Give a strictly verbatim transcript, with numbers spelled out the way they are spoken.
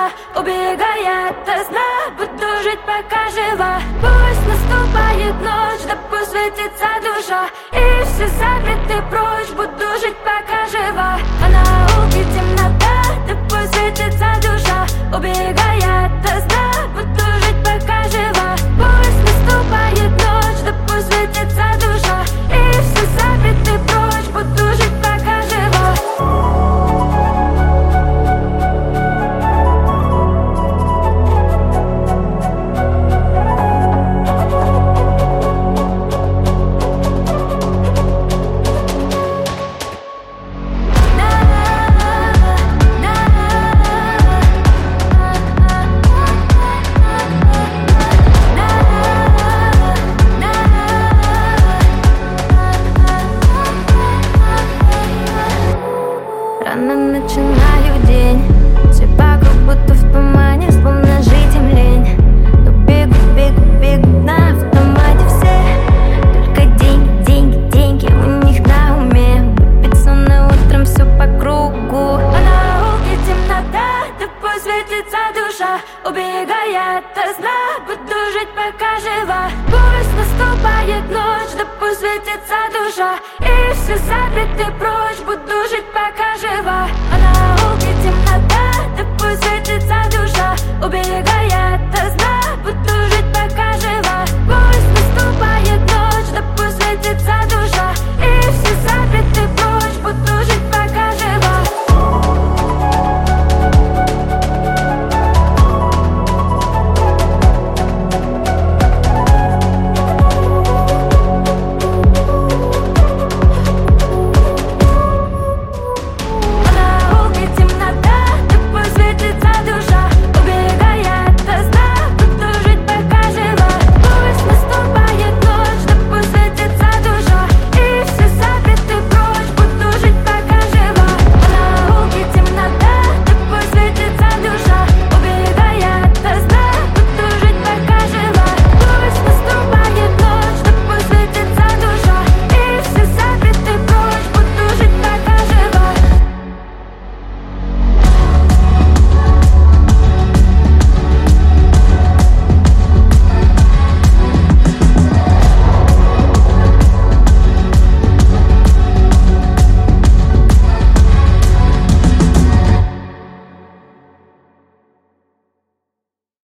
душа убегает от сна. Буду жить пока жива. Пусть наступает ночь, да пусть светится душа, и все запреты прочь. Буду жить пока жива. А науке темнота, да пусть светится душа убегает от сна. Буду жить пока жива. Пусть наступает ночь, да пусть светится душа, и все запреты прочь. Буду жить пока жива. Рано начинаю день, все вокруг будто в тумане, словно жить им лень. Но бегу, бегу, бегу на автомате все. Только деньги, деньги, деньги у них на уме. Выпить сонно утром все по кругу. А науке темнота, да пусть светится душа убегает от сна. Буду жить пока жива. Пусть наступает ночь, да пусть светится душа, и все запреты прочь. Буду жить пока жива. А науке темнота, да пусть светится душа убегает от сна.